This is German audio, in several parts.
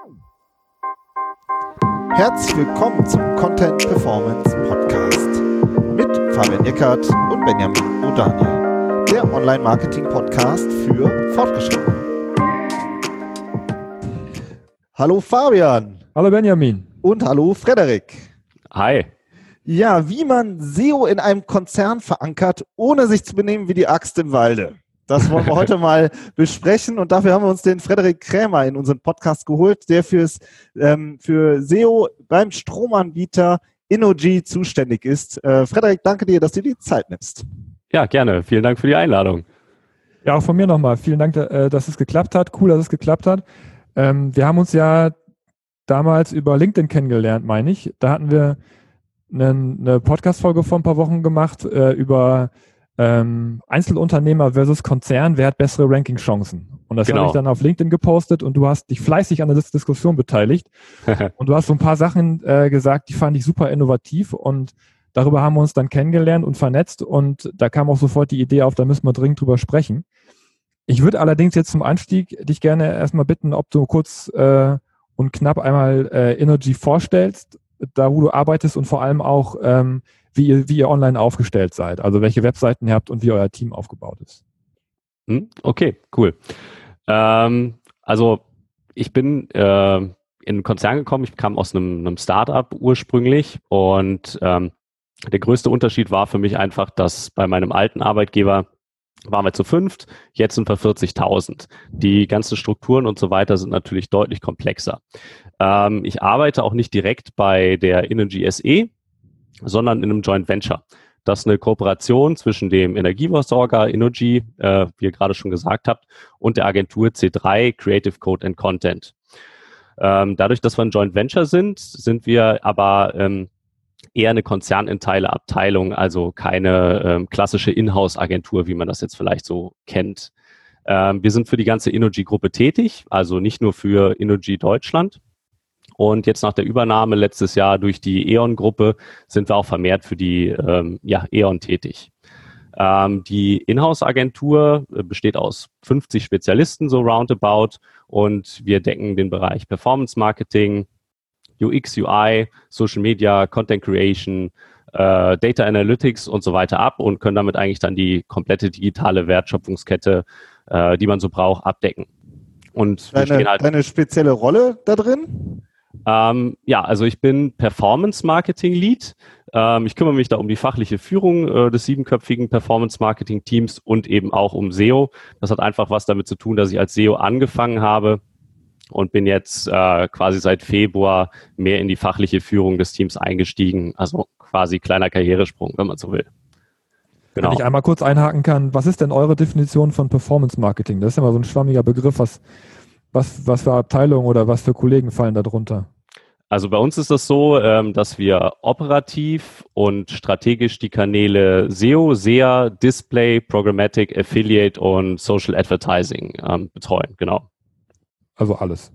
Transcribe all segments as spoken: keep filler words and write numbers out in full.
Herzlich willkommen zum Content Performance Podcast mit Fabian Eckert und Benjamin O'Daniel, der Online-Marketing-Podcast für Fortgeschrittene. Hallo Fabian. Hallo Benjamin. Und hallo Frederik. Hi. Ja, wie man S E O in einem Konzern verankert, ohne sich zu benehmen wie die Axt im Walde. Das wollen wir heute mal besprechen und dafür haben wir uns den Frederik Krämer in unseren Podcast geholt, der fürs, ähm, für S E O beim Stromanbieter Innogy zuständig ist. Äh, Frederik, danke dir, dass du dir die Zeit nimmst. Ja, gerne. Vielen Dank für die Einladung. Ja, auch von mir nochmal. Vielen Dank, dass es geklappt hat. Cool, dass es geklappt hat. Ähm, wir haben uns ja damals über LinkedIn kennengelernt, meine ich. Da hatten wir eine, eine Podcast-Folge vor ein paar Wochen gemacht äh, über Ähm, Einzelunternehmer versus Konzern, wer hat bessere Ranking-Chancen? Und das genau. habe ich dann auf LinkedIn gepostet und du hast dich fleißig an der Dis- Diskussion beteiligt und du hast so ein paar Sachen äh, gesagt, die fand ich super innovativ und darüber haben wir uns dann kennengelernt und vernetzt und da kam auch sofort die Idee auf, da müssen wir dringend drüber sprechen. Ich würde allerdings jetzt zum Einstieg dich gerne erstmal bitten, ob du kurz äh, und knapp einmal äh, Innogy vorstellst, da wo du arbeitest und vor allem auch ähm, Wie ihr, wie ihr online aufgestellt seid, also welche Webseiten ihr habt und wie euer Team aufgebaut ist. Okay, cool. Ähm, also ich bin äh, in einen Konzern gekommen, ich kam aus einem, einem Startup ursprünglich und ähm, der größte Unterschied war für mich einfach, dass bei meinem alten Arbeitgeber waren wir zu fünft, jetzt sind wir vierzigtausend. Die ganzen Strukturen und so weiter sind natürlich deutlich komplexer. Ähm, ich arbeite auch nicht direkt bei der Innogy S E, sondern in einem Joint Venture. Das ist eine Kooperation zwischen dem Energieversorger Innogy, äh, wie ihr gerade schon gesagt habt, und der Agentur C drei, Creative Code and Content. Ähm, dadurch, dass wir ein Joint Venture sind, sind wir aber ähm, eher eine konzerninterne Abteilung, also keine ähm, klassische Inhouse-Agentur, wie man das jetzt vielleicht so kennt. Ähm, wir sind für die ganze Innogy-Gruppe tätig, also nicht nur für Innogy Deutschland. Und jetzt nach der Übernahme letztes Jahr durch die E.ON-Gruppe sind wir auch vermehrt für die ähm, ja, E.ON tätig. Ähm, die Inhouse-Agentur besteht aus fünfzig Spezialisten, so roundabout, und wir decken den Bereich Performance Marketing, U X, U I, Social Media, Content Creation, äh, Data Analytics und so weiter ab und können damit eigentlich dann die komplette digitale Wertschöpfungskette, äh, die man so braucht, abdecken. Und wir Deine, stehen halt deine spezielle Rolle da drin? Ähm, ja, also ich bin Performance Marketing Lead. Ähm, ich kümmere mich da um die fachliche Führung äh, des siebenköpfigen Performance Marketing Teams und eben auch um S E O. Das hat einfach was damit zu tun, dass ich als S E O angefangen habe und bin jetzt äh, quasi seit Februar mehr in die fachliche Führung des Teams eingestiegen. Also quasi kleiner Karrieresprung, wenn man so will. Genau. Wenn ich einmal kurz einhaken kann, was ist denn eure Definition von Performance Marketing? Das ist immer so ein schwammiger Begriff, was Was, was für Abteilungen oder was für Kollegen fallen da drunter? Also bei uns ist das so, ähm, dass wir operativ und strategisch die Kanäle S E O, S E A, Display, Programmatic, Affiliate und Social Advertising ähm, betreuen, genau. Also alles.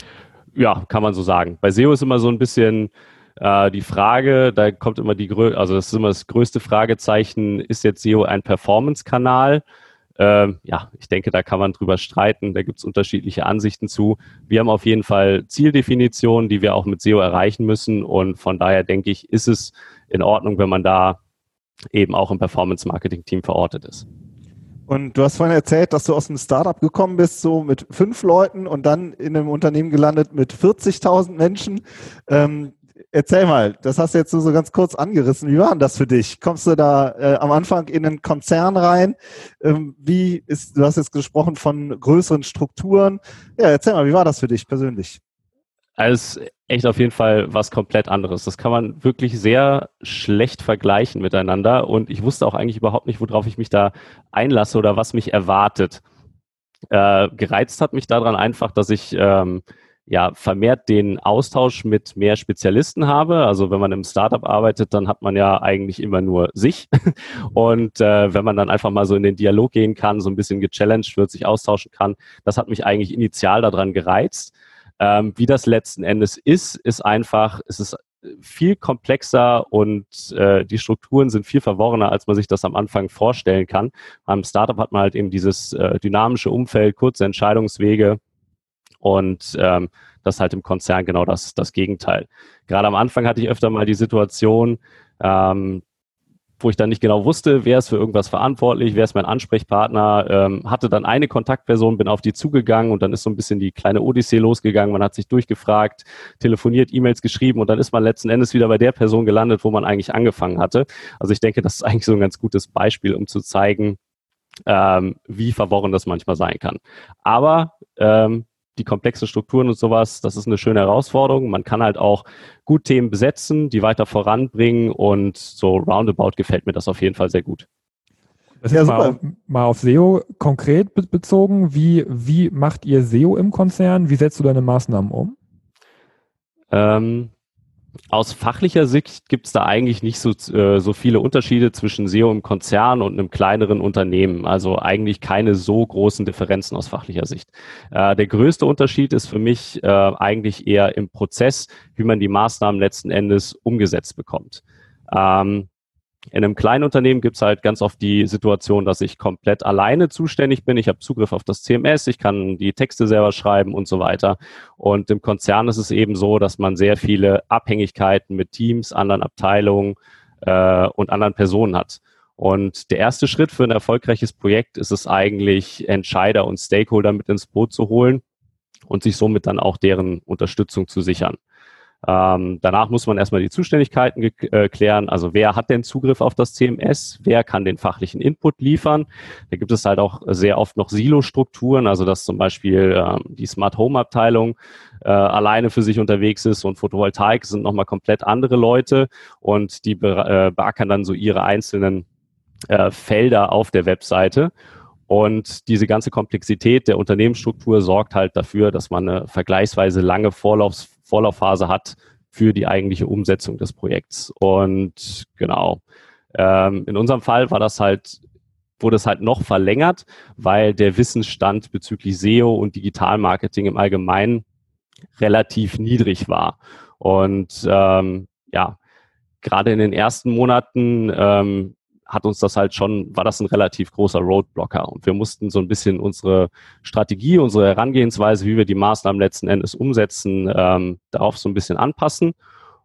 Ja, kann man so sagen. Bei S E O ist immer so ein bisschen äh, die Frage, da kommt immer die, Grö- also das ist immer das größte Fragezeichen, ist jetzt S E O ein Performance-Kanal? Ähm, ja, ich denke, da kann man drüber streiten, da gibt es unterschiedliche Ansichten zu. Wir haben auf jeden Fall Zieldefinitionen, die wir auch mit S E O erreichen müssen und von daher denke ich, ist es in Ordnung, wenn man da eben auch im Performance-Marketing-Team verortet ist. Und du hast vorhin erzählt, dass du aus einem Startup gekommen bist, so mit fünf Leuten und dann in einem Unternehmen gelandet mit vierzigtausend Menschen. Ähm, Erzähl mal, das hast du jetzt so ganz kurz angerissen. Wie war denn das für dich? Kommst du da äh, am Anfang in einen Konzern rein? Ähm, wie ist, du hast jetzt gesprochen von größeren Strukturen. Ja, erzähl mal, wie war das für dich persönlich? Also echt auf jeden Fall was komplett anderes. Das kann man wirklich sehr schlecht vergleichen miteinander und ich wusste auch eigentlich überhaupt nicht, worauf ich mich da einlasse oder was mich erwartet. Äh, gereizt hat mich daran einfach, dass ich ähm, ja, vermehrt den Austausch mit mehr Spezialisten habe. Also wenn man im Startup arbeitet, dann hat man ja eigentlich immer nur sich. Und äh, wenn man dann einfach mal so in den Dialog gehen kann, so ein bisschen gechallenged wird, sich austauschen kann, das hat mich eigentlich initial daran gereizt. Ähm, wie das letzten Endes ist, ist einfach, es ist viel komplexer und äh, die Strukturen sind viel verworrener, als man sich das am Anfang vorstellen kann. Am Startup hat man halt eben dieses äh, dynamische Umfeld, kurze Entscheidungswege, Und ähm, das ist halt im Konzern genau das, das Gegenteil. Gerade am Anfang hatte ich öfter mal die Situation, ähm, wo ich dann nicht genau wusste, wer ist für irgendwas verantwortlich, wer ist mein Ansprechpartner, ähm, hatte dann eine Kontaktperson, bin auf die zugegangen und dann ist so ein bisschen die kleine Odyssee losgegangen. Man hat sich durchgefragt, telefoniert, E-Mails geschrieben und dann ist man letzten Endes wieder bei der Person gelandet, wo man eigentlich angefangen hatte. Also ich denke, das ist eigentlich so ein ganz gutes Beispiel, um zu zeigen, ähm, wie verworren das manchmal sein kann. Aber ähm, die komplexen Strukturen und sowas, das ist eine schöne Herausforderung. Man kann halt auch gut Themen besetzen, die weiter voranbringen und so roundabout gefällt mir das auf jeden Fall sehr gut. Das ist ja, mal, auf, mal auf S E O konkret be- bezogen. Wie, wie macht ihr S E O im Konzern? Wie setzt du deine Maßnahmen um? Ähm, Aus fachlicher Sicht gibt es da eigentlich nicht so, äh, so viele Unterschiede zwischen S E O im Konzern und einem kleineren Unternehmen. Also eigentlich keine so großen Differenzen aus fachlicher Sicht. Äh, der größte Unterschied ist für mich äh, eigentlich eher im Prozess, wie man die Maßnahmen letzten Endes umgesetzt bekommt. Ähm, In einem kleinen Unternehmen gibt es halt ganz oft die Situation, dass ich komplett alleine zuständig bin. Ich habe Zugriff auf das C M S, ich kann die Texte selber schreiben und so weiter. Und im Konzern ist es eben so, dass man sehr viele Abhängigkeiten mit Teams, anderen Abteilungen äh, und anderen Personen hat. Und der erste Schritt für ein erfolgreiches Projekt ist es eigentlich, Entscheider und Stakeholder mit ins Boot zu holen und sich somit dann auch deren Unterstützung zu sichern. Ähm, danach muss man erstmal die Zuständigkeiten ge- äh, klären. Also wer hat denn Zugriff auf das C M S? Wer kann den fachlichen Input liefern? Da gibt es halt auch sehr oft noch Silo-Strukturen, also dass zum Beispiel ähm, die Smart Home Abteilung äh, alleine für sich unterwegs ist und Photovoltaik sind nochmal komplett andere Leute und die be- äh, beackern dann so ihre einzelnen äh, Felder auf der Webseite. Und diese ganze Komplexität der Unternehmensstruktur sorgt halt dafür, dass man eine vergleichsweise lange Vorlaufs Vorlaufphase hat für die eigentliche Umsetzung des Projekts. Und genau, ähm, in unserem Fall war das halt, wurde es halt noch verlängert, weil der Wissensstand bezüglich S E O und Digitalmarketing im Allgemeinen relativ niedrig war. Und ähm, ja, gerade in den ersten Monaten ähm, hat uns das halt schon, war das ein relativ großer Roadblocker. Und wir mussten so ein bisschen unsere Strategie, unsere Herangehensweise, wie wir die Maßnahmen letzten Endes umsetzen, ähm, darauf so ein bisschen anpassen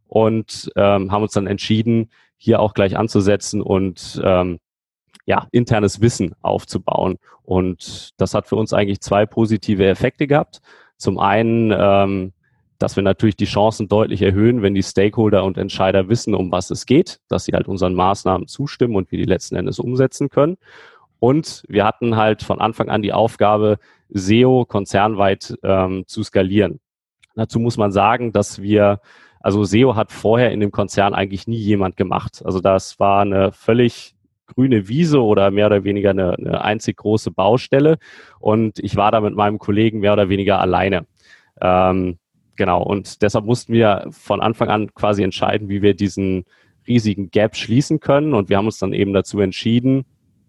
und ähm, haben uns dann entschieden, hier auch gleich anzusetzen und ähm, ja, internes Wissen aufzubauen. Und das hat für uns eigentlich zwei positive Effekte gehabt. Zum einen, ähm, dass wir natürlich die Chancen deutlich erhöhen, wenn die Stakeholder und Entscheider wissen, um was es geht, dass sie halt unseren Maßnahmen zustimmen und wir die letzten Endes umsetzen können. Und wir hatten halt von Anfang an die Aufgabe, S E O konzernweit ähm, zu skalieren. Dazu muss man sagen, dass wir, also S E O hat vorher in dem Konzern eigentlich nie jemand gemacht. Also das war eine völlig grüne Wiese oder mehr oder weniger eine, eine einzig große Baustelle. Und ich war da mit meinem Kollegen mehr oder weniger alleine. Ähm, Genau, und deshalb mussten wir von Anfang an quasi entscheiden, wie wir diesen riesigen Gap schließen können. Und wir haben uns dann eben dazu entschieden,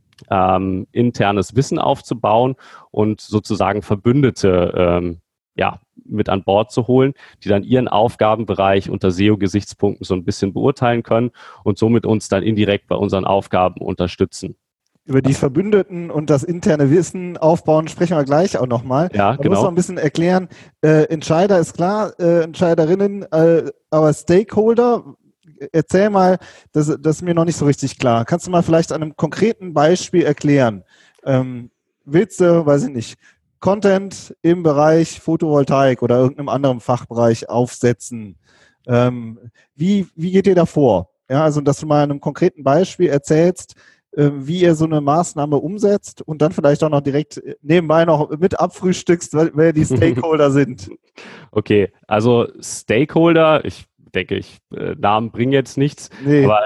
ähm, internes Wissen aufzubauen und sozusagen Verbündete ähm, ja, mit an Bord zu holen, die dann ihren Aufgabenbereich unter S E O-Gesichtspunkten so ein bisschen beurteilen können und somit uns dann indirekt bei unseren Aufgaben unterstützen. Über die Verbündeten und das interne Wissen aufbauen sprechen wir gleich auch nochmal. Ja, Man genau. muss noch ein bisschen erklären, äh, Entscheider ist klar, äh, Entscheiderinnen, äh, aber Stakeholder, erzähl mal, das, das ist mir noch nicht so richtig klar. Kannst du mal vielleicht an einem konkreten Beispiel erklären? Ähm, willst du, weiß ich nicht, Content im Bereich Photovoltaik oder irgendeinem anderen Fachbereich aufsetzen? Ähm, wie, wie geht ihr da vor? Ja, also, dass du mal an einem konkreten Beispiel erzählst, wie ihr so eine Maßnahme umsetzt und dann vielleicht auch noch direkt nebenbei noch mit abfrühstückst, wer die Stakeholder sind. Okay, also Stakeholder, ich denke, ich äh, Namen bringen jetzt nichts, nee. aber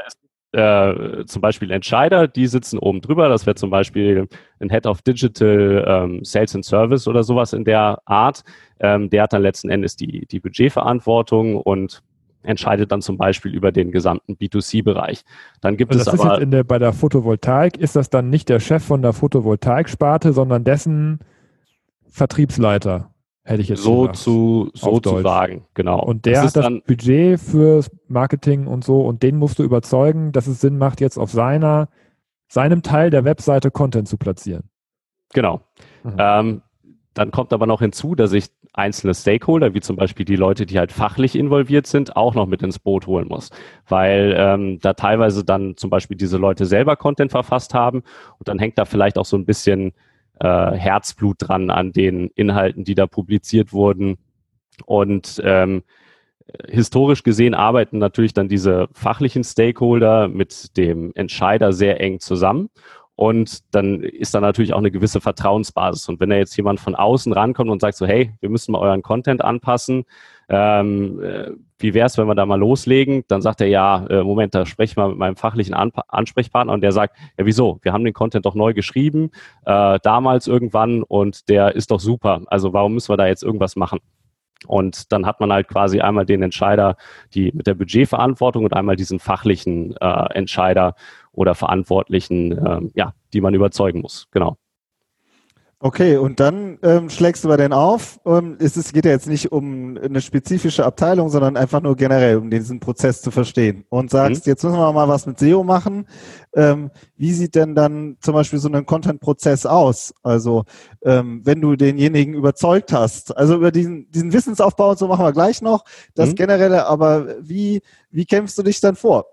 äh, zum Beispiel Entscheider, die sitzen oben drüber, das wäre zum Beispiel ein Head of Digital ähm, Sales and Service oder sowas in der Art, ähm, der hat dann letzten Endes die, die Budgetverantwortung und entscheidet dann zum Beispiel über den gesamten B zwei C-Bereich. Dann gibt also es das aber... Ist jetzt in der, bei der Photovoltaik, ist das dann nicht der Chef von der Photovoltaik-Sparte, sondern dessen Vertriebsleiter, hätte ich jetzt so gesagt. Zu, so zu sagen, genau. Und der das hat das dann Budget fürs Marketing und so und den musst du überzeugen, dass es Sinn macht, jetzt auf seiner, seinem Teil der Webseite Content zu platzieren. Genau. Mhm. Ähm, Dann kommt aber noch hinzu, dass ich einzelne Stakeholder, wie zum Beispiel die Leute, die halt fachlich involviert sind, auch noch mit ins Boot holen muss. Weil ähm, da teilweise dann zum Beispiel diese Leute selber Content verfasst haben und dann hängt da vielleicht auch so ein bisschen äh, Herzblut dran an den Inhalten, die da publiziert wurden. Und ähm, historisch gesehen arbeiten natürlich dann diese fachlichen Stakeholder mit dem Entscheider sehr eng zusammen. Und dann ist da natürlich auch eine gewisse Vertrauensbasis. Und wenn da jetzt jemand von außen rankommt und sagt so, hey, wir müssen mal euren Content anpassen, ähm, äh, wie wäre es, wenn wir da mal loslegen? Dann sagt er, ja, äh, Moment, da spreche ich mal mit meinem fachlichen Anpa- Ansprechpartner und der sagt, ja, wieso? Wir haben den Content doch neu geschrieben, äh, damals irgendwann und der ist doch super. Also warum müssen wir da jetzt irgendwas machen? Und dann hat man halt quasi einmal den Entscheider, die mit der Budgetverantwortung und einmal diesen fachlichen äh, Entscheider oder Verantwortlichen, äh, ja, die man überzeugen muss. Genau. Okay, und dann ähm, schlägst du bei denen auf. Ähm, es ist, geht ja jetzt nicht um eine spezifische Abteilung, sondern einfach nur generell, um diesen Prozess zu verstehen. Und sagst, mhm. jetzt müssen wir mal was mit S E O machen. Ähm, wie sieht denn dann zum Beispiel so ein Content-Prozess aus? Also ähm, wenn du denjenigen überzeugt hast, also über diesen, diesen Wissensaufbau und so machen wir gleich noch, das mhm. Generelle, aber wie, wie kämpfst du dich dann vor?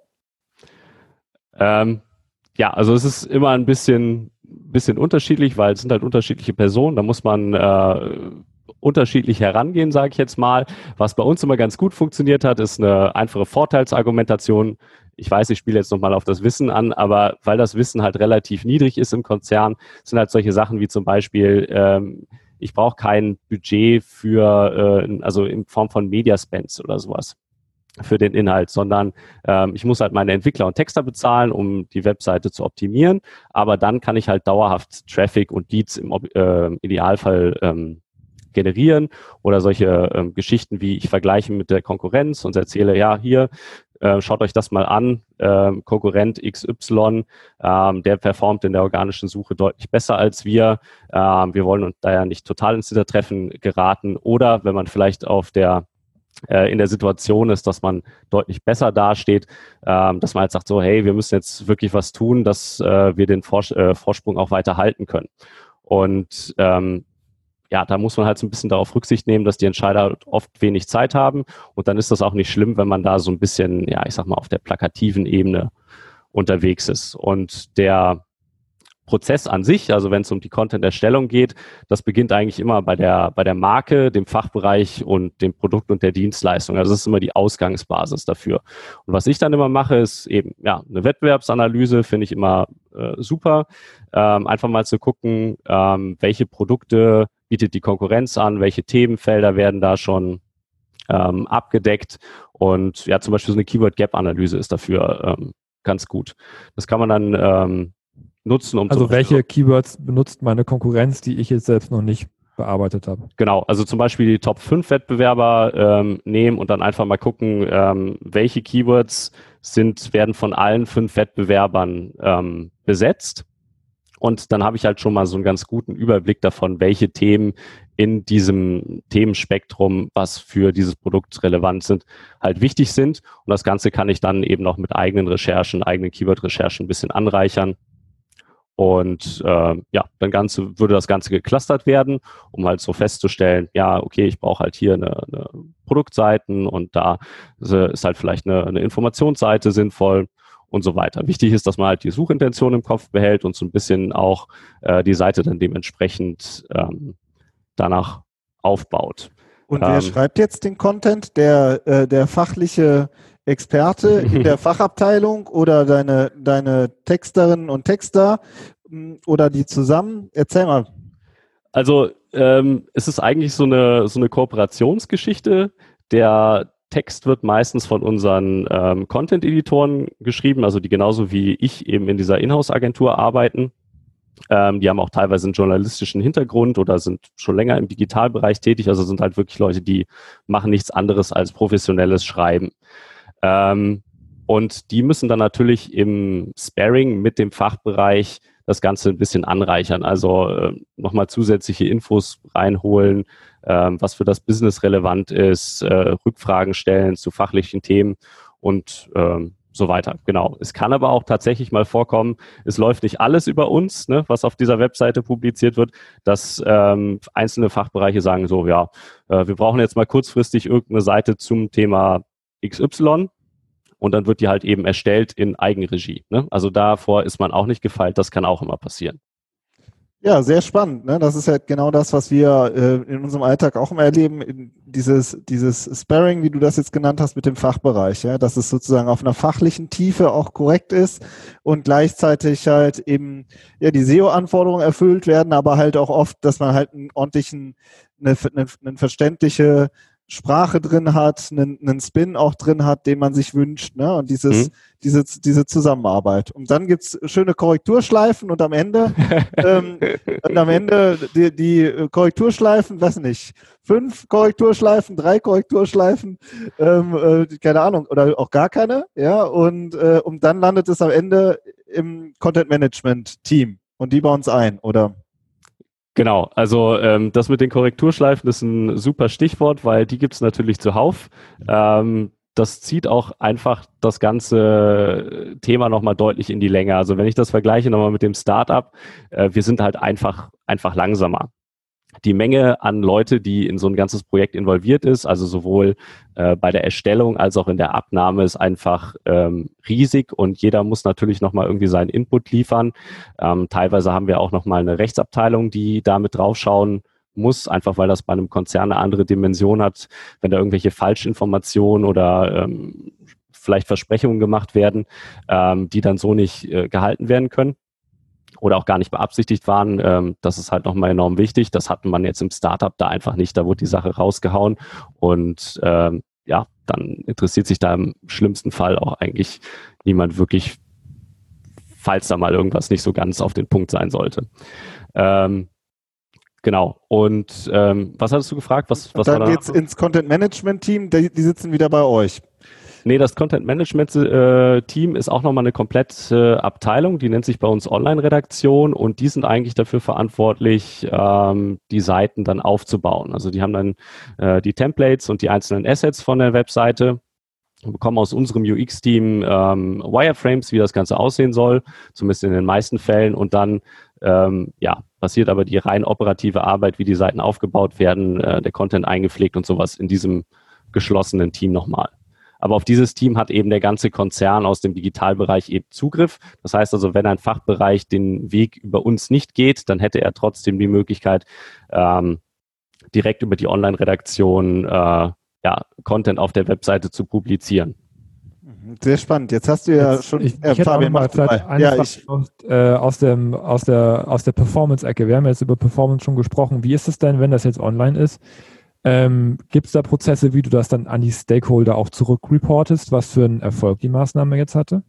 Ähm, ja, also es ist immer ein bisschen bisschen unterschiedlich, weil es sind halt unterschiedliche Personen, da muss man äh, unterschiedlich herangehen, sage ich jetzt mal. Was bei uns immer ganz gut funktioniert hat, ist eine einfache Vorteilsargumentation. Ich weiß, ich spiele jetzt nochmal auf das Wissen an, aber weil das Wissen halt relativ niedrig ist im Konzern, sind halt solche Sachen wie zum Beispiel, ähm, ich brauche kein Budget für, äh, also in Form von Media Spends oder sowas für den Inhalt, sondern ähm, ich muss halt meine Entwickler und Texter bezahlen, um die Webseite zu optimieren, aber dann kann ich halt dauerhaft Traffic und Leads im äh, Idealfall ähm, generieren oder solche ähm, Geschichten wie ich vergleiche mit der Konkurrenz und erzähle, ja, hier, äh, schaut euch das mal an, ähm, Konkurrent X Y, ähm, der performt in der organischen Suche deutlich besser als wir, ähm, wir wollen uns da ja nicht total ins Hintertreffen geraten oder wenn man vielleicht auf der in der Situation ist, dass man deutlich besser dasteht, ähm, dass man halt sagt so, hey, wir müssen jetzt wirklich was tun, dass äh, wir den Vors- äh, Vorsprung auch weiter halten können. Und ähm, ja, da muss man halt so ein bisschen darauf Rücksicht nehmen, dass die Entscheider oft wenig Zeit haben und dann ist das auch nicht schlimm, wenn man da so ein bisschen, ja, ich sag mal, auf der plakativen Ebene unterwegs ist. Und der Prozess an sich, also wenn es um die Content-Erstellung geht, das beginnt eigentlich immer bei der, bei der Marke, dem Fachbereich und dem Produkt und der Dienstleistung. Also das ist immer die Ausgangsbasis dafür. Und was ich dann immer mache, ist eben ja eine Wettbewerbsanalyse, finde ich immer äh, super. Ähm, einfach mal zu gucken, ähm, welche Produkte bietet die Konkurrenz an, welche Themenfelder werden da schon ähm, abgedeckt. Und ja, zum Beispiel so eine Keyword-Gap-Analyse ist dafür ähm, ganz gut. Das kann man dann ähm, nutzen, um also welche Keywords benutzt meine Konkurrenz, die ich jetzt selbst noch nicht bearbeitet habe? Genau, also zum Beispiel die Top fünf Wettbewerber ähm, nehmen und dann einfach mal gucken, ähm, welche Keywords sind, werden von allen fünf Wettbewerbern ähm, besetzt. Und dann habe ich halt schon mal so einen ganz guten Überblick davon, welche Themen in diesem Themenspektrum, was für dieses Produkt relevant sind, halt wichtig sind. Und das Ganze kann ich dann eben noch mit eigenen Recherchen, eigenen Keyword-Recherchen ein bisschen anreichern. Und äh, ja, dann Ganze, würde das Ganze geclustert werden, um halt so festzustellen, ja, okay, ich brauche halt hier eine, eine Produktseiten und da ist halt vielleicht eine, eine Informationsseite sinnvoll und so weiter. Wichtig ist, dass man halt die Suchintention im Kopf behält und so ein bisschen auch äh, die Seite dann dementsprechend ähm, danach aufbaut. Und wer ähm, schreibt jetzt den Content? Der, äh, der fachliche Experte in der Fachabteilung oder deine, deine Texterinnen und Texter oder die zusammen? Erzähl mal. Also ähm, es ist eigentlich so eine, so eine Kooperationsgeschichte. Der Text wird meistens von unseren ähm, Content-Editoren geschrieben, also die genauso wie ich eben in dieser Inhouse-Agentur arbeiten. Ähm, die haben auch teilweise einen journalistischen Hintergrund oder sind schon länger im Digitalbereich tätig, also sind halt wirklich Leute, die machen nichts anderes als professionelles Schreiben. Ähm, und die müssen dann natürlich im Sparring mit dem Fachbereich das Ganze ein bisschen anreichern, also äh, nochmal zusätzliche Infos reinholen, äh, was für das Business relevant ist, äh, Rückfragen stellen zu fachlichen Themen und äh, so weiter. Genau. Es kann aber auch tatsächlich mal vorkommen, es läuft nicht alles über uns, ne, was auf dieser Webseite publiziert wird, dass ähm, einzelne Fachbereiche sagen so, ja, äh, wir brauchen jetzt mal kurzfristig irgendeine Seite zum Thema X Y und dann wird die halt eben erstellt in Eigenregie. Ne? Also davor ist man auch nicht gefeit, das kann auch immer passieren. Ja, sehr spannend. Ne? Das ist ja genau das, was wir äh, in unserem Alltag auch immer erleben. In dieses, dieses Sparring, wie du das jetzt genannt hast, mit dem Fachbereich. Ja? Dass es sozusagen auf einer fachlichen Tiefe auch korrekt ist und gleichzeitig halt eben ja die S E O-Anforderungen erfüllt werden, aber halt auch oft, dass man halt einen ordentlichen, eine, eine, eine verständliche Sprache drin hat, einen, einen Spin auch drin hat, den man sich wünscht, ne? Und dieses, mhm. diese, diese Zusammenarbeit. Und dann gibt's schöne Korrekturschleifen und am Ende, ähm, und am Ende die, die Korrekturschleifen, weiß nicht, fünf Korrekturschleifen, drei Korrekturschleifen, ähm, äh, keine Ahnung, oder auch gar keine, ja, und, äh, und dann landet es am Ende im Content Management Team und die bauen es ein, oder? Genau, also ähm, das mit den Korrekturschleifen ist ein super Stichwort, weil die gibt es natürlich zuhauf. Ähm, das zieht auch einfach das ganze Thema nochmal deutlich in die Länge. Also wenn ich das vergleiche nochmal mit dem Startup, äh, wir sind halt einfach, einfach langsamer. Die Menge an Leute, die in so ein ganzes Projekt involviert ist, also sowohl äh, bei der Erstellung als auch in der Abnahme, ist einfach ähm, riesig und jeder muss natürlich nochmal irgendwie seinen Input liefern. Ähm, teilweise haben wir auch nochmal eine Rechtsabteilung, die da mit draufschauen muss, einfach weil das bei einem Konzern eine andere Dimension hat, wenn da irgendwelche Falschinformationen oder ähm, vielleicht Versprechungen gemacht werden, ähm, die dann so nicht äh, gehalten werden können oder auch gar nicht beabsichtigt waren. Ähm, das ist halt nochmal enorm wichtig. Das hatte man jetzt im Startup da einfach nicht. Da wurde die Sache rausgehauen und ähm, ja, dann interessiert sich da im schlimmsten Fall auch eigentlich niemand wirklich, falls da mal irgendwas nicht so ganz auf den Punkt sein sollte. Ähm, genau. Und ähm, was hattest du gefragt? Was, was dann war da? Geht's ins Content Management Team. Die, die sitzen wieder bei euch. Nee, das Content Management äh, Team ist auch nochmal eine komplette äh, Abteilung, die nennt sich bei uns Online-Redaktion und die sind eigentlich dafür verantwortlich, ähm, die Seiten dann aufzubauen. Also die haben dann äh, die Templates und die einzelnen Assets von der Webseite, bekommen aus unserem U X-Team ähm, Wireframes, wie das Ganze aussehen soll, zumindest in den meisten Fällen und dann ähm, ja, passiert aber die rein operative Arbeit, wie die Seiten aufgebaut werden, äh, der Content eingepflegt und sowas in diesem geschlossenen Team nochmal. Aber auf dieses Team hat eben der ganze Konzern aus dem Digitalbereich eben Zugriff. Das heißt also, wenn ein Fachbereich den Weg über uns nicht geht, dann hätte er trotzdem die Möglichkeit, ähm, direkt über die Online-Redaktion äh, ja, Content auf der Webseite zu publizieren. Sehr spannend. Jetzt hast du ja Jetzt, schon, ich, äh, ich Fabian, mach mal mal. eine Ja, Frage ich, aus, äh, aus, dem, aus der, aus der Performance-Ecke. Wir haben jetzt über Performance schon gesprochen. Wie ist es denn, wenn das jetzt online ist? Ähm, gibt es da Prozesse, wie du das dann an die Stakeholder auch zurückreportest, was für einen Erfolg die Maßnahme jetzt hatte?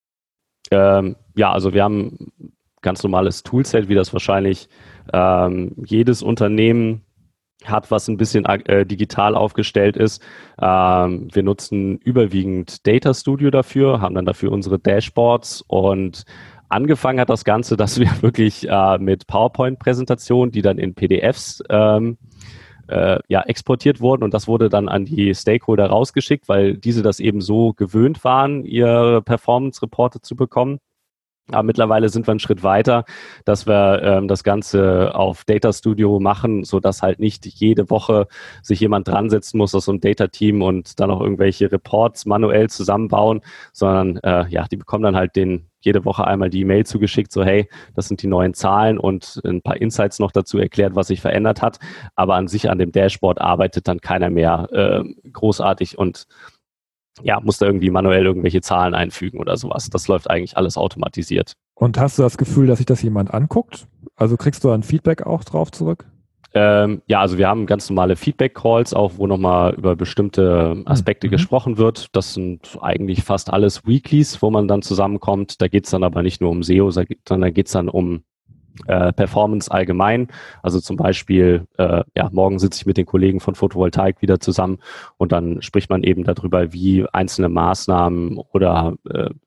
Ähm, ja, also wir haben ein ganz normales Toolset, wie das wahrscheinlich ähm, jedes Unternehmen hat, was ein bisschen äh, digital aufgestellt ist. Ähm, wir nutzen überwiegend Data Studio dafür, haben dann dafür unsere Dashboards und angefangen hat das Ganze, dass wir wirklich äh, mit PowerPoint-Präsentationen, die dann in P D Fs ähm, äh, ja, exportiert wurden und das wurde dann an die Stakeholder rausgeschickt, weil diese das eben so gewöhnt waren, ihre Performance-Reporte zu bekommen. Aber mittlerweile sind wir einen Schritt weiter, dass wir ähm, das Ganze auf Data Studio machen, so dass halt nicht jede Woche sich jemand dran setzen muss aus so einem Data-Team und dann auch irgendwelche Reports manuell zusammenbauen, sondern äh, ja, die bekommen dann halt den jede Woche einmal die E-Mail zugeschickt, so hey, das sind die neuen Zahlen und ein paar Insights noch dazu erklärt, was sich verändert hat. Aber an sich an dem Dashboard arbeitet dann keiner mehr äh, großartig und ja, muss da irgendwie manuell irgendwelche Zahlen einfügen oder sowas. Das läuft eigentlich alles automatisiert. Und hast du das Gefühl, dass sich das jemand anguckt? Also kriegst du ein Feedback auch drauf zurück? Ähm, ja, also wir haben ganz normale Feedback-Calls, auch wo nochmal über bestimmte Aspekte mhm. gesprochen wird. Das sind eigentlich fast alles Weeklies, wo man dann zusammenkommt. Da geht es dann aber nicht nur um S E O, sondern da geht es dann um äh, Performance allgemein. Also zum Beispiel, äh, ja, morgen sitze ich mit den Kollegen von Photovoltaik wieder zusammen und dann spricht man eben darüber, wie einzelne Maßnahmen oder äh,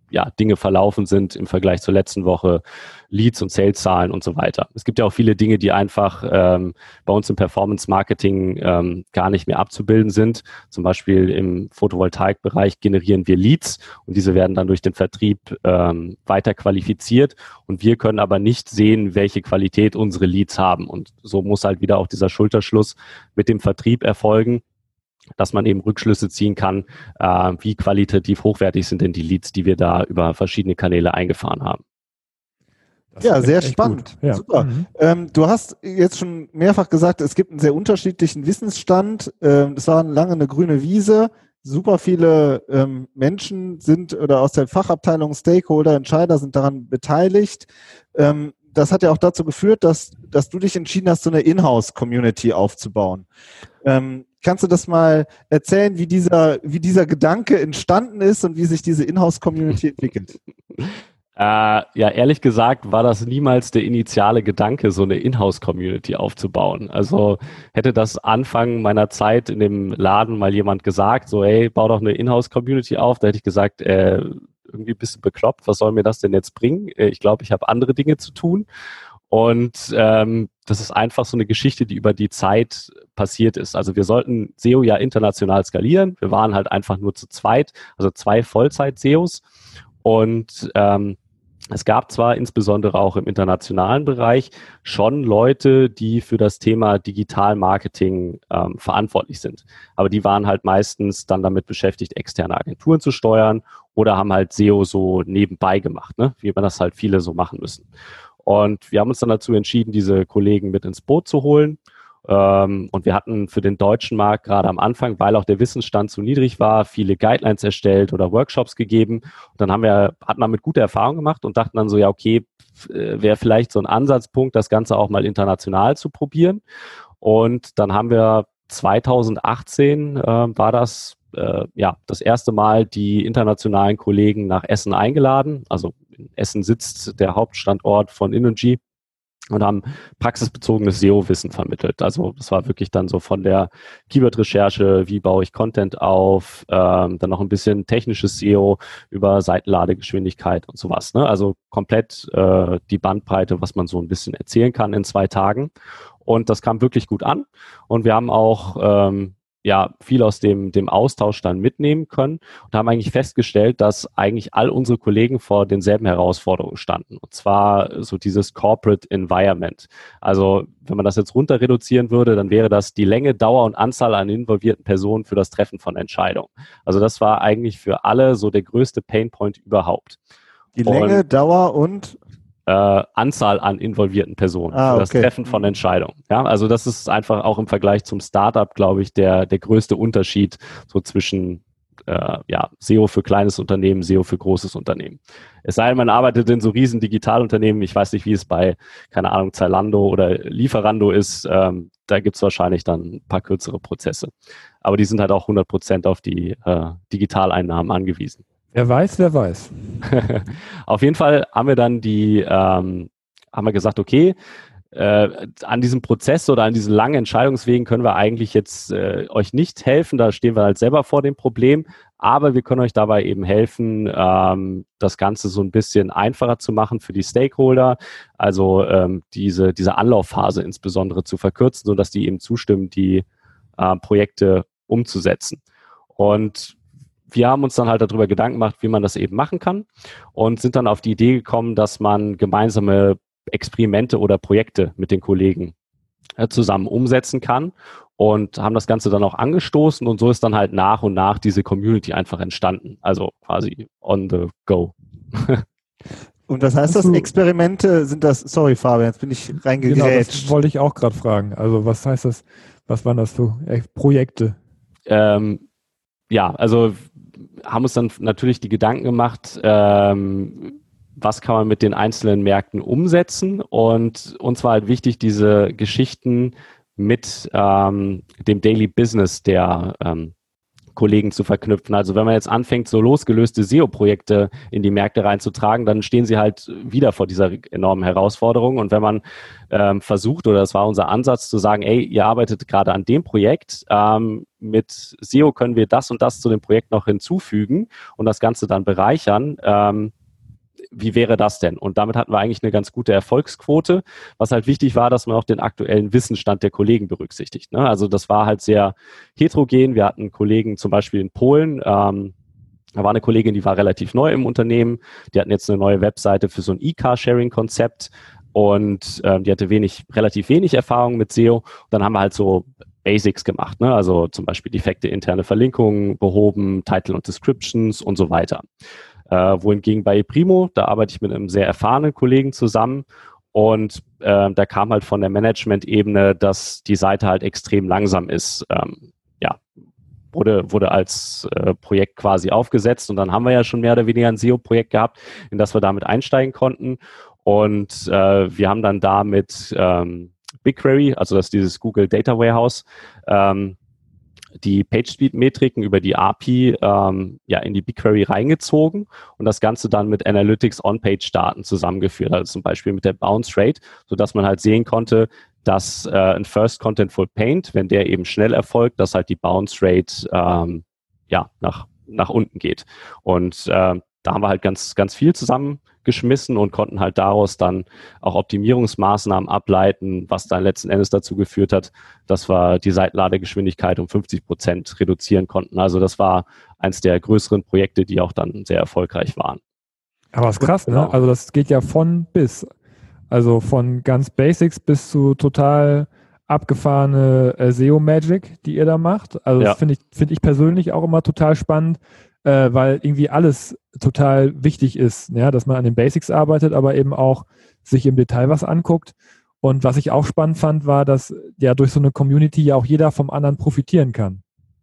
ja, Dinge verlaufen sind im Vergleich zur letzten Woche, Leads und Sales-Zahlen und so weiter. Es gibt ja auch viele Dinge, die einfach ähm, bei uns im Performance-Marketing ähm, gar nicht mehr abzubilden sind. Zum Beispiel im Photovoltaik-Bereich generieren wir Leads und diese werden dann durch den Vertrieb ähm, weiter qualifiziert und wir können aber nicht sehen, welche Qualität unsere Leads haben. Und so muss halt wieder auch dieser Schulterschluss mit dem Vertrieb erfolgen, dass man eben Rückschlüsse ziehen kann, äh, wie qualitativ hochwertig sind denn die Leads, die wir da über verschiedene Kanäle eingefahren haben. Das ja, sehr spannend. Ja. Super. Mhm. Ähm, du hast jetzt schon mehrfach gesagt, es gibt einen sehr unterschiedlichen Wissensstand. Ähm, es war lange eine grüne Wiese. Super viele ähm, Menschen sind oder aus der Fachabteilung Stakeholder, Entscheider sind daran beteiligt. Ähm, das hat ja auch dazu geführt, dass, dass du dich entschieden hast, so eine Inhouse-Community aufzubauen. Ähm, kannst du das mal erzählen, wie dieser, wie dieser Gedanke entstanden ist und wie sich diese Inhouse-Community entwickelt? Äh, ja, ehrlich gesagt war das niemals der initiale Gedanke, so eine Inhouse-Community aufzubauen. Also hätte das Anfang meiner Zeit in dem Laden mal jemand gesagt, so hey, bau doch eine Inhouse-Community auf, da hätte ich gesagt, äh, irgendwie bist du bekloppt, was soll mir das denn jetzt bringen? Ich glaube, ich habe andere Dinge zu tun. Und ähm, das ist einfach so eine Geschichte, die über die Zeit passiert ist. Also wir sollten S E O ja international skalieren. Wir waren halt einfach nur zu zweit, also zwei Vollzeit-S E Os. Und ähm, es gab zwar insbesondere auch im internationalen Bereich schon Leute, die für das Thema Digital-Marketing ähm, verantwortlich sind. Aber die waren halt meistens dann damit beschäftigt, externe Agenturen zu steuern oder haben halt S E O so nebenbei gemacht, ne? Wie man das halt viele so machen müssen. Und wir haben uns dann dazu entschieden, diese Kollegen mit ins Boot zu holen. Ähm, und wir hatten für den deutschen Markt gerade am Anfang, weil auch der Wissensstand zu niedrig war, viele Guidelines erstellt oder Workshops gegeben. Und dann haben wir, hatten wir mit guter Erfahrung gemacht und dachten dann so, ja, okay, wäre vielleicht so ein Ansatzpunkt, das Ganze auch mal international zu probieren. Und dann haben wir zweitausendachtzehn, äh, war das, äh, ja, das erste Mal die internationalen Kollegen nach Essen eingeladen. Also in Essen sitzt der Hauptstandort von Innogy. Und haben praxisbezogenes S E O-Wissen vermittelt. Also das war wirklich dann so von der Keyword-Recherche, wie baue ich Content auf, ähm, dann noch ein bisschen technisches S E O über Seitenladegeschwindigkeit und sowas. Ne? Also komplett äh, die Bandbreite, was man so ein bisschen erzählen kann in zwei Tagen. Und das kam wirklich gut an. Und wir haben auch ähm, ja viel aus dem, dem Austausch dann mitnehmen können und haben eigentlich festgestellt, dass eigentlich all unsere Kollegen vor denselben Herausforderungen standen. Und zwar so dieses Corporate Environment. Also wenn man das jetzt runter reduzieren würde, dann wäre das die Länge, Dauer und Anzahl an involvierten Personen für das Treffen von Entscheidungen. Also das war eigentlich für alle so der größte Painpoint überhaupt. Die Länge, und, Dauer und Äh, Anzahl an involvierten Personen ah, für das okay. Treffen von Entscheidungen. Ja, also das ist einfach auch im Vergleich zum Startup, glaube ich, der der größte Unterschied so zwischen äh, ja, S E O für kleines Unternehmen, S E O für großes Unternehmen. Es sei denn, man arbeitet in so riesen Digitalunternehmen, ich weiß nicht, wie es bei, keine Ahnung, Zalando oder Lieferando ist, ähm, da gibt es wahrscheinlich dann ein paar kürzere Prozesse. Aber die sind halt auch hundert Prozent auf die äh, Digitaleinnahmen angewiesen. Wer weiß, wer weiß. Auf jeden Fall haben wir dann die, ähm, haben wir gesagt, okay, äh, an diesem Prozess oder an diesen langen Entscheidungswegen können wir eigentlich jetzt äh, euch nicht helfen, da stehen wir halt selber vor dem Problem, aber wir können euch dabei eben helfen, ähm, das Ganze so ein bisschen einfacher zu machen für die Stakeholder, also ähm, diese, diese Anlaufphase insbesondere zu verkürzen, sodass die eben zustimmen, die äh, Projekte umzusetzen. Und wir haben uns dann halt darüber Gedanken gemacht, wie man das eben machen kann und sind dann auf die Idee gekommen, dass man gemeinsame Experimente oder Projekte mit den Kollegen äh, zusammen umsetzen kann und haben das Ganze dann auch angestoßen und so ist dann halt nach und nach diese Community einfach entstanden, also quasi on the go. Und was heißt das? Experimente sind das, sorry Fabian, jetzt bin ich reingegrätscht. Genau, das wollte ich auch gerade fragen. Also was heißt das, was waren das für Projekte? Ähm, ja, also haben uns dann natürlich die Gedanken gemacht, ähm, was kann man mit den einzelnen Märkten umsetzen und uns war halt wichtig, diese Geschichten mit ähm, dem Daily Business der ähm, Kollegen zu verknüpfen. Also wenn man jetzt anfängt, so losgelöste S E O-Projekte in die Märkte reinzutragen, dann stehen sie halt wieder vor dieser enormen Herausforderung. Und wenn man ähm, versucht, oder das war unser Ansatz, zu sagen, ey, ihr arbeitet gerade an dem Projekt, ähm, mit S E O können wir das und das zu dem Projekt noch hinzufügen und das Ganze dann bereichern, ähm, wie wäre das denn? Und damit hatten wir eigentlich eine ganz gute Erfolgsquote. Was halt wichtig war, dass man auch den aktuellen Wissensstand der Kollegen berücksichtigt. Ne? Also das war halt sehr heterogen. Wir hatten Kollegen zum Beispiel in Polen, ähm, da war eine Kollegin, die war relativ neu im Unternehmen. Die hatten jetzt eine neue Webseite für so ein E-Car-Sharing-Konzept und ähm, die hatte wenig, relativ wenig Erfahrung mit S E O. Und dann haben wir halt so Basics gemacht, ne? Also zum Beispiel defekte interne Verlinkungen behoben, Title und Descriptions und so weiter. Äh, wohingegen bei Primo, da arbeite ich mit einem sehr erfahrenen Kollegen zusammen und äh, da kam halt von der Management-Ebene, dass die Seite halt extrem langsam ist. Ähm, ja, wurde, wurde als äh, Projekt quasi aufgesetzt und dann haben wir ja schon mehr oder weniger ein S E O-Projekt gehabt, in das wir damit einsteigen konnten und äh, wir haben dann da mit ähm, BigQuery, also das ist dieses Google Data Warehouse, ähm, die PageSpeed-Metriken über die A P I ähm, ja, in die BigQuery reingezogen und das Ganze dann mit Analytics On-Page-Daten zusammengeführt, also zum Beispiel mit der Bounce Rate, sodass man halt sehen konnte, dass äh, ein First Contentful Paint, wenn der eben schnell erfolgt, dass halt die Bounce Rate ähm, ja, nach, nach unten geht. Und äh, da haben wir halt ganz, ganz viel zusammengeschmissen und konnten halt daraus dann auch Optimierungsmaßnahmen ableiten, was dann letzten Endes dazu geführt hat, dass wir die Seitenladegeschwindigkeit um fünfzig Prozent reduzieren konnten. Also das war eins der größeren Projekte, die auch dann sehr erfolgreich waren. Aber ist krass, Genau. ne? Also das geht ja von bis. Also von ganz Basics bis zu total abgefahrene äh, S E O-Magic, die ihr da macht. Also Ja. das finde ich, finde ich persönlich auch immer total spannend, äh, weil irgendwie alles total wichtig ist, ja, dass man an den Basics arbeitet, aber eben auch sich im Detail was anguckt. Und was ich auch spannend fand, war, dass ja durch so eine Community ja auch jeder vom anderen profitieren kann.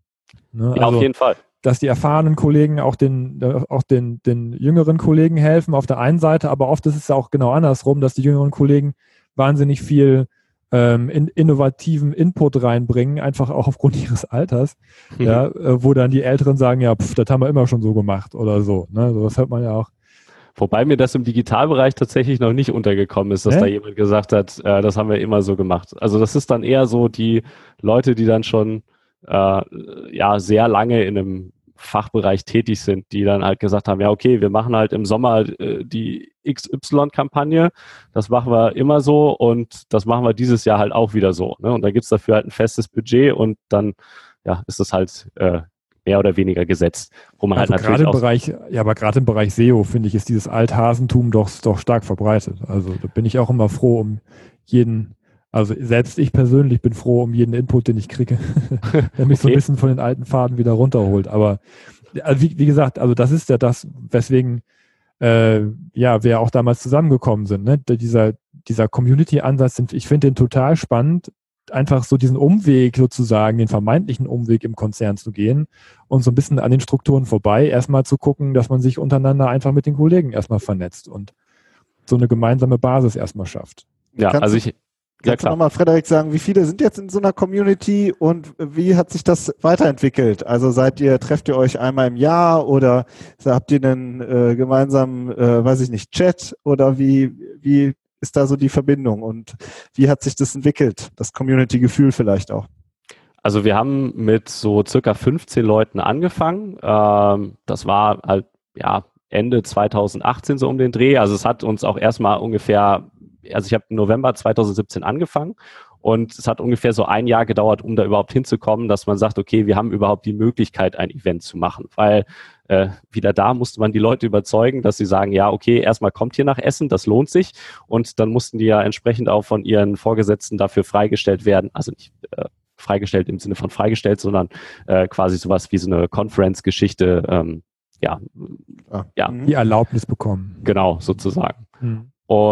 Ne? Ja, Also, auf jeden Fall. dass die erfahrenen Kollegen auch den, auch den, den jüngeren Kollegen helfen auf der einen Seite, aber oft ist es auch genau andersrum, dass die jüngeren Kollegen wahnsinnig viel ähm, in, innovativen Input reinbringen, einfach auch aufgrund ihres Alters, Mhm. ja, äh, wo dann die Älteren sagen, ja, pf, das haben wir immer schon so gemacht oder so. Ne? So, das hört man ja auch. Wobei mir das im Digitalbereich tatsächlich noch nicht untergekommen ist, dass Ne? da jemand gesagt hat, äh, das haben wir immer so gemacht. Also das ist dann eher so die Leute, die dann schon äh, ja sehr lange in einem Fachbereich tätig sind, die dann halt gesagt haben, ja okay, wir machen halt im Sommer äh, die X Y-Kampagne, das machen wir immer so und das machen wir dieses Jahr halt auch wieder so. Ne? Und da gibt's dafür halt ein festes Budget und dann ja, ist das halt äh, mehr oder weniger gesetzt, wo man Also halt gerade natürlich im auch Bereich, ja, aber gerade im Bereich S E O, finde ich, ist dieses Althasentum doch, doch stark verbreitet. Also da bin ich auch immer froh um jeden, also selbst ich persönlich bin froh um jeden Input, den ich kriege, der mich so ein Okay. bisschen von den alten Faden wieder runterholt. Aber also wie, wie gesagt, also das ist ja das, weswegen äh, ja, wir auch damals zusammengekommen sind. Ne? Dieser, dieser Community-Ansatz, ich finde den total spannend, einfach so diesen Umweg sozusagen, den vermeintlichen Umweg im Konzern zu gehen und so ein bisschen an den Strukturen vorbei, erstmal zu gucken, dass man sich untereinander einfach mit den Kollegen erstmal vernetzt und so eine gemeinsame Basis erstmal schafft. ja, Kannst also du- ich ja Kannst du klar. nochmal, Frederik, sagen, wie viele sind jetzt in so einer Community und wie hat sich das weiterentwickelt? Also seid ihr, trefft ihr euch einmal im Jahr oder habt ihr einen äh, gemeinsamen, äh, weiß ich nicht, Chat oder wie, wie ist da so die Verbindung und wie hat sich das entwickelt? Das Community-Gefühl vielleicht auch. Also wir haben mit so circa fünfzehn Leuten angefangen. Ähm, das war halt ja Ende zweitausendachtzehn so um den Dreh. Also es hat uns auch erstmal ungefähr, also ich habe im November zweitausendsiebzehn angefangen und es hat ungefähr so ein Jahr gedauert, um da überhaupt hinzukommen, dass man sagt, okay, wir haben überhaupt die Möglichkeit, ein Event zu machen, weil äh, wieder da musste man die Leute überzeugen, dass sie sagen, ja, okay, erstmal kommt hier nach Essen, das lohnt sich und dann mussten die ja entsprechend auch von ihren Vorgesetzten dafür freigestellt werden, also nicht äh, freigestellt im Sinne von freigestellt, sondern äh, quasi sowas wie so eine Conference-Geschichte, ähm, ja, Ah. ja, Mhm. Die Erlaubnis bekommen. genau, sozusagen. Hm.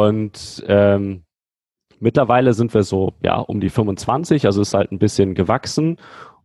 Und ähm, mittlerweile sind wir so, ja, um die fünfundzwanzig, also ist halt ein bisschen gewachsen.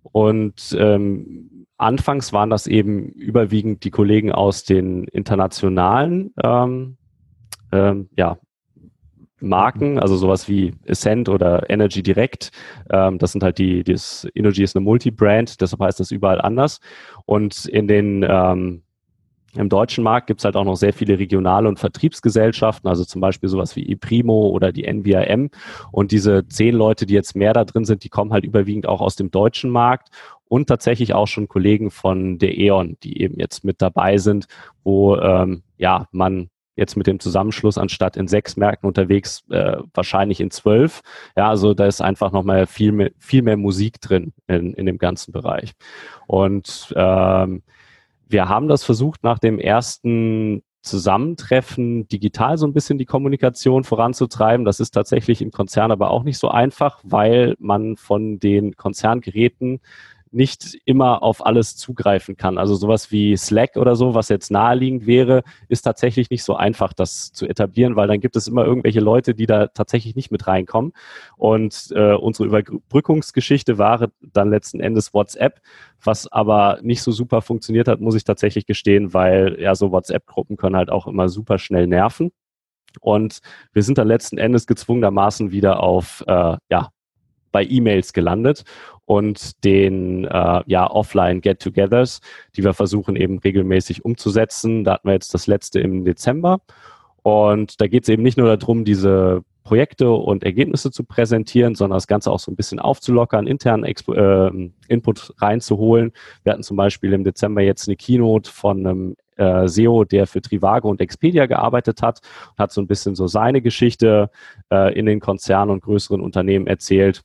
Und ähm, anfangs waren das eben überwiegend die Kollegen aus den internationalen ähm, ähm, ja, Marken, also sowas wie Ascent oder Energy Direct. Ähm, das sind halt die, das Energy ist eine Multi-Brand, deshalb heißt das überall anders. Und in den ähm, im deutschen Markt gibt es halt auch noch sehr viele regionale und Vertriebsgesellschaften, also zum Beispiel sowas wie ePrimo oder die N V I M. Und diese zehn Leute, die jetzt mehr da drin sind, die kommen halt überwiegend auch aus dem deutschen Markt und tatsächlich auch schon Kollegen von der E.ON, die eben jetzt mit dabei sind, wo ähm, ja man jetzt mit dem Zusammenschluss anstatt in sechs Märkten unterwegs, äh, wahrscheinlich in zwölf. Ja, also da ist einfach nochmal viel mehr, viel mehr Musik drin in, in dem ganzen Bereich. Und ähm, wir haben das versucht, nach dem ersten Zusammentreffen digital so ein bisschen die Kommunikation voranzutreiben. Das ist tatsächlich im Konzern aber auch nicht so einfach, weil man von den Konzerngeräten nicht immer auf alles zugreifen kann. Also sowas wie Slack oder so, was jetzt naheliegend wäre, ist tatsächlich nicht so einfach, das zu etablieren, weil dann gibt es immer irgendwelche Leute, die da tatsächlich nicht mit reinkommen. Und äh, unsere Überbrückungsgeschichte war dann letzten Endes WhatsApp, was aber nicht so super funktioniert hat, muss ich tatsächlich gestehen, weil ja so WhatsApp-Gruppen können halt auch immer super schnell nerven. Und wir sind dann letzten Endes gezwungenermaßen wieder auf, äh, ja, bei E-Mails gelandet und den äh, ja, Offline-Get-togethers, die wir versuchen eben regelmäßig umzusetzen. Da hatten wir jetzt das letzte im Dezember und da geht es eben nicht nur darum, diese Projekte und Ergebnisse zu präsentieren, sondern das Ganze auch so ein bisschen aufzulockern, internen Expo- äh, Input reinzuholen. Wir hatten zum Beispiel im Dezember jetzt eine Keynote von einem äh, S E O, der für Trivago und Expedia gearbeitet hat und hat so ein bisschen so seine Geschichte äh, in den Konzernen und größeren Unternehmen erzählt.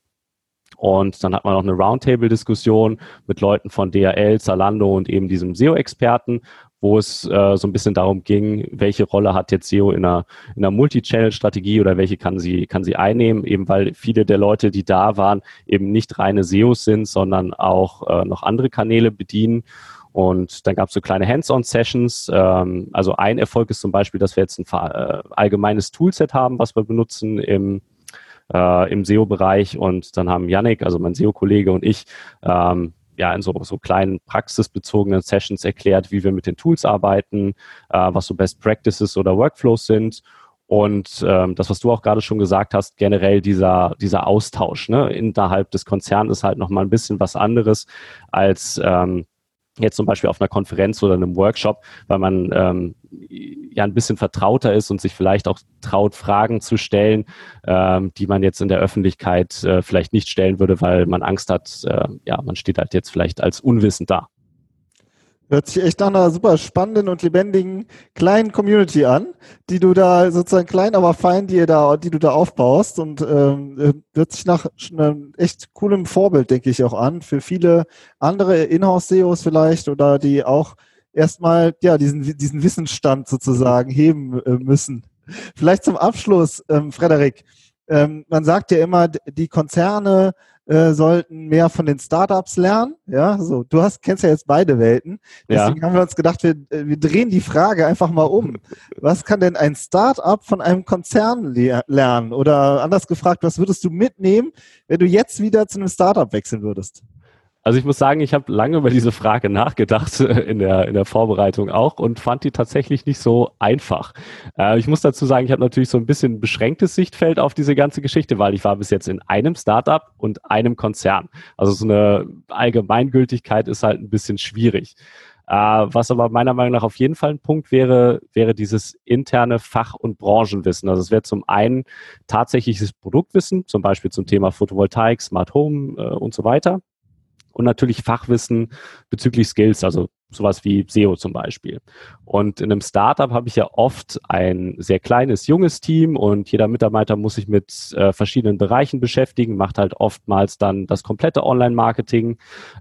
Und dann hat man noch eine Roundtable-Diskussion mit Leuten von D H L, Zalando und eben diesem S E O-Experten, wo es äh, so ein bisschen darum ging, welche Rolle hat jetzt S E O in einer, in einer Multi-Channel-Strategie oder welche kann sie, kann sie einnehmen, eben weil viele der Leute, die da waren, eben nicht reine S E Os sind, sondern auch äh, noch andere Kanäle bedienen. Und dann gab es so kleine Hands-on-Sessions. Ähm, also ein Erfolg ist zum Beispiel, dass wir jetzt ein äh, allgemeines Toolset haben, was wir benutzen im Äh, im S E O-Bereich und dann haben Yannick, also mein S E O-Kollege und ich, ähm, ja in so, so kleinen praxisbezogenen Sessions erklärt, wie wir mit den Tools arbeiten, äh, was so Best Practices oder Workflows sind und ähm, das, was du auch gerade schon gesagt hast, generell dieser, dieser Austausch, ne, innerhalb des Konzerns ist halt nochmal ein bisschen was anderes als ähm, jetzt zum Beispiel auf einer Konferenz oder einem Workshop, weil man ähm, ja ein bisschen vertrauter ist und sich vielleicht auch traut, Fragen zu stellen, ähm, die man jetzt in der Öffentlichkeit äh, vielleicht nicht stellen würde, weil man Angst hat, äh, ja, man steht halt jetzt vielleicht als unwissend da. Hört sich echt nach einer super spannenden und lebendigen kleinen Community an, die du da sozusagen klein, aber fein, die, ihr da, die du da aufbaust und ähm, hört sich nach einem echt coolem Vorbild, denke ich, auch an für viele andere Inhouse-S E Os vielleicht oder die auch erstmal ja diesen, diesen Wissensstand sozusagen heben äh, müssen. Vielleicht zum Abschluss, ähm, Frederik, ähm, man sagt ja immer, die Konzerne Äh, sollten mehr von den Startups lernen. Ja, so du hast kennst ja jetzt beide Welten. Deswegen ja. haben wir uns gedacht, wir, wir drehen die Frage einfach mal um. Was kann denn ein Startup von einem Konzern le- lernen? Oder anders gefragt, was würdest du mitnehmen, wenn du jetzt wieder zu einem Startup wechseln würdest? Also ich muss sagen, ich habe lange über diese Frage nachgedacht, in der, in der Vorbereitung auch und fand die tatsächlich nicht so einfach. Äh, ich muss dazu sagen, ich habe natürlich so ein bisschen beschränktes Sichtfeld auf diese ganze Geschichte, weil ich war bis jetzt in einem Startup und einem Konzern. Also so eine Allgemeingültigkeit ist halt ein bisschen schwierig. Äh, was aber meiner Meinung nach auf jeden Fall ein Punkt wäre, wäre dieses interne Fach- und Branchenwissen. Also es wäre zum einen tatsächliches Produktwissen, zum Beispiel zum Thema Photovoltaik, Smart Home äh, und so weiter. Und natürlich Fachwissen bezüglich Skills, also sowas wie S E O zum Beispiel. Und in einem Startup habe ich ja oft ein sehr kleines, junges Team und jeder Mitarbeiter muss sich mit äh, verschiedenen Bereichen beschäftigen, macht halt oftmals dann das komplette Online-Marketing,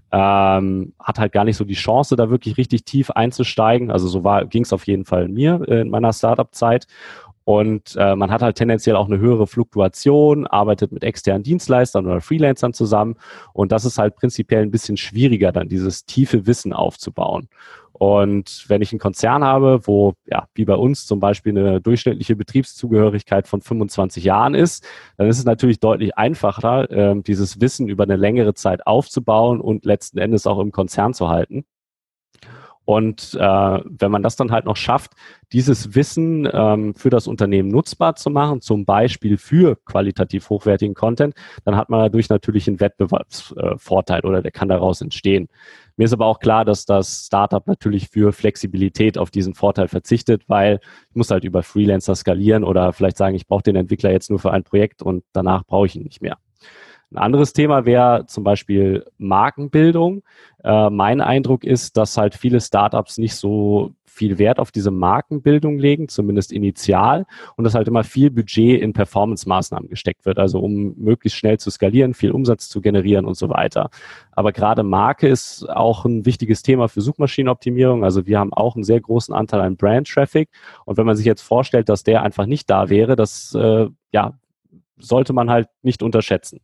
ähm, hat halt gar nicht so die Chance, da wirklich richtig tief einzusteigen. Also so ging es auf jeden Fall mir äh, in meiner Startup-Zeit. Und äh, man hat halt tendenziell auch eine höhere Fluktuation, arbeitet mit externen Dienstleistern oder Freelancern zusammen. Und das ist halt prinzipiell ein bisschen schwieriger, dann dieses tiefe Wissen aufzubauen. Und wenn ich einen Konzern habe, wo, ja, wie bei uns zum Beispiel eine durchschnittliche Betriebszugehörigkeit von fünfundzwanzig Jahren ist, dann ist es natürlich deutlich einfacher, äh, dieses Wissen über eine längere Zeit aufzubauen und letzten Endes auch im Konzern zu halten. Und äh, wenn man das dann halt noch schafft, dieses Wissen ähm, für das Unternehmen nutzbar zu machen, zum Beispiel für qualitativ hochwertigen Content, dann hat man dadurch natürlich einen Wettbewerbsvorteil äh, oder der kann daraus entstehen. Mir ist aber auch klar, dass das Startup natürlich für Flexibilität auf diesen Vorteil verzichtet, weil ich muss halt über Freelancer skalieren oder vielleicht sagen, ich brauche den Entwickler jetzt nur für ein Projekt und danach brauche ich ihn nicht mehr. Ein anderes Thema wäre zum Beispiel Markenbildung. Äh, mein Eindruck ist, dass halt viele Startups nicht so viel Wert auf diese Markenbildung legen, zumindest initial, und dass halt immer viel Budget in Performance-Maßnahmen gesteckt wird, also um möglichst schnell zu skalieren, viel Umsatz zu generieren und so weiter. Aber gerade Marke ist auch ein wichtiges Thema für Suchmaschinenoptimierung. Also wir haben auch einen sehr großen Anteil an Brand-Traffic. Und wenn man sich jetzt vorstellt, dass der einfach nicht da wäre, das äh, ja, sollte man halt nicht unterschätzen.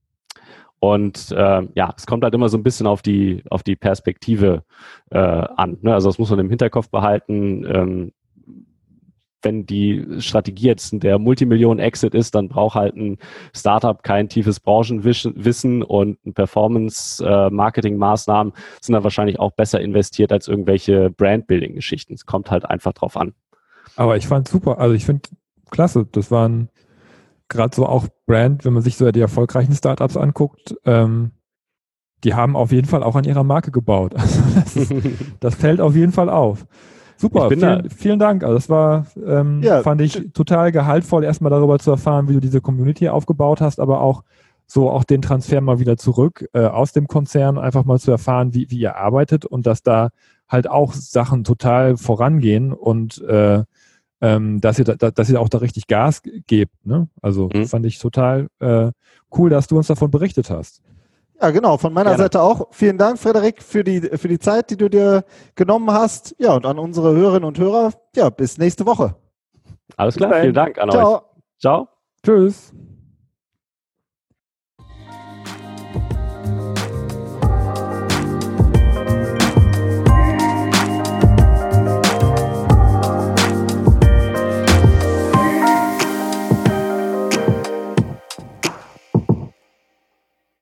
Und äh, ja, es kommt halt immer so ein bisschen auf die auf die Perspektive äh, an. Ne? Also das muss man im Hinterkopf behalten. Ähm, wenn die Strategie jetzt der Multimillionen-Exit ist, dann braucht halt ein Startup kein tiefes Branchenwissen und Performance-Marketing-Maßnahmen sind dann wahrscheinlich auch besser investiert als irgendwelche Brand-Building-Geschichten. Es kommt halt einfach drauf an. Aber ich fand super, also ich finde klasse, das waren gerade so auch Brand, wenn man sich so die erfolgreichen Startups anguckt, ähm, die haben auf jeden Fall auch an ihrer Marke gebaut. Also das, ist, das fällt auf jeden Fall auf. Super, vielen, vielen Dank. Also das war, ähm, ja, fand ich total gehaltvoll, erstmal darüber zu erfahren, wie du diese Community aufgebaut hast, aber auch so auch den Transfer mal wieder zurück äh, aus dem Konzern, einfach mal zu erfahren, wie, wie ihr arbeitet und dass da halt auch Sachen total vorangehen und äh, Ähm, dass ihr da, dass ihr auch da richtig Gas gebt. Ne? Also mhm. fand ich total äh, cool, dass du uns davon berichtet hast. Ja, genau. Von meiner Gerne. Seite auch. Vielen Dank, Frederik, für die, für die Zeit, die du dir genommen hast. Ja, und an unsere Hörerinnen und Hörer, ja, bis nächste Woche. Alles klar, vielen Dank an Ciao. euch. Ciao. Tschüss.